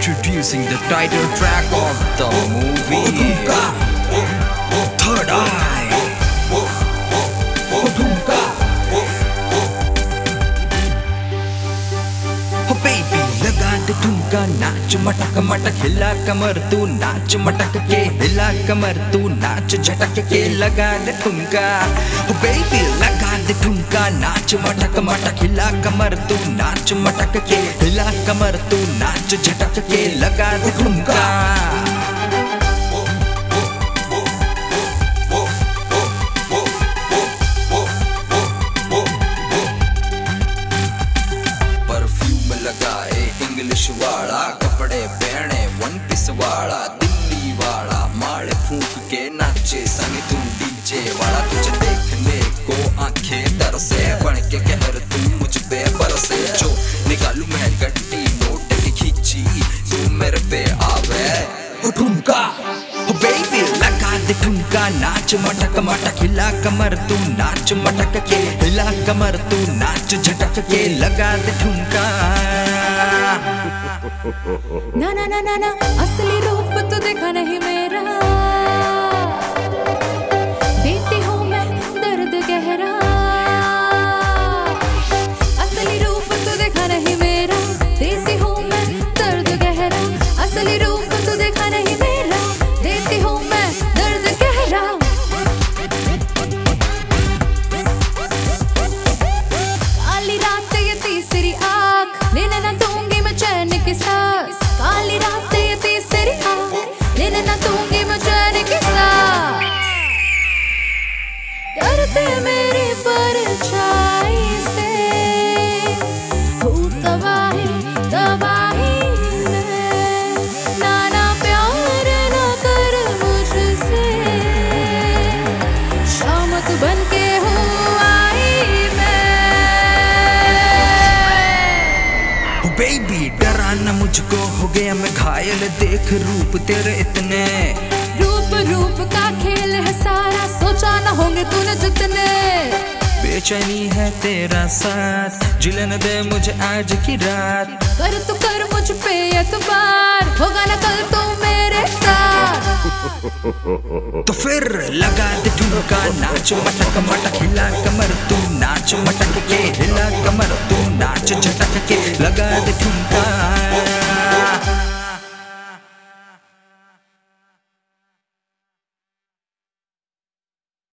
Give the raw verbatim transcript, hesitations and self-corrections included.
Introducing the title track of the movie Third Eye. Oh baby, लगा दे ठुमका, नाच मटक मटक, हिला कमर तू नाच मटक के, हिला कमर तू नाच झटक के, लगा दे ठुमका। Oh baby, लगा दे ठुमका, नाच मटक मटक, हिला कमर तू नाच मटक के, हिला कमर तू नाच झटक के, लगा दे ठुमका। लगाए इंग्लिश वाला, कपड़े पहने वन पीस वाला, दिल्ली वाला, माड़े फूंक के नाचे संग तू डीजे वाला। तुझे देखने को आंखें तरसे, बन के कहर तू मुझ पे बरसे। जो निकालू मैं गड्डी नोट की खींची, तू मेरे पे आवे। ओ ठुमका, ओ बेबी लगा दे ठुमका, नाच मटक मटक, हिला कमर तू नाच मटक के, हिला कमर तू नाच झटक के, लगा दे ठुमका। ना ना ना ना ना, असली रूप तो देखा नहीं मेरा, देती हूँ मैं दर्द गहरा। असली रूप तो देखा नहीं मेरा, देती हूँ मैं दर्द गहरा। असली रूप तो देखा नहीं मेरा, देती हूँ मैं दर्द गहरा। काली रात ये तीसरी आँख, लेने ना दूंगी मैं चैन के साथ। काली रात ये तीसरी आँख, लेने ना दूंगी मैं चैन के साथ। डरते मेरी परछाई से, हूँ तबाही तबाही में। नाना प्यार ना कर मुझसे, शामत बन के हूँ आई मैं। ओ बेबी डरा ना मुझको, हो गया मैं घायल, देख रूप तेरे इतने। रूप रूप का खेल है सारा, सोचा ना होंगे तूने जितने। बेचैनी है तेरा साथ, जिलन दे मुझे आज की रात। कर तू कर मुझ पे एतबार, होगा ना कल तो मेरे साथ। तो फिर लगा दे ठुमका, नाच मटक मटक, हिला कमर तू नाच मटक के, हिला कमर तू नाच झटक के, लगा दे ठुमका।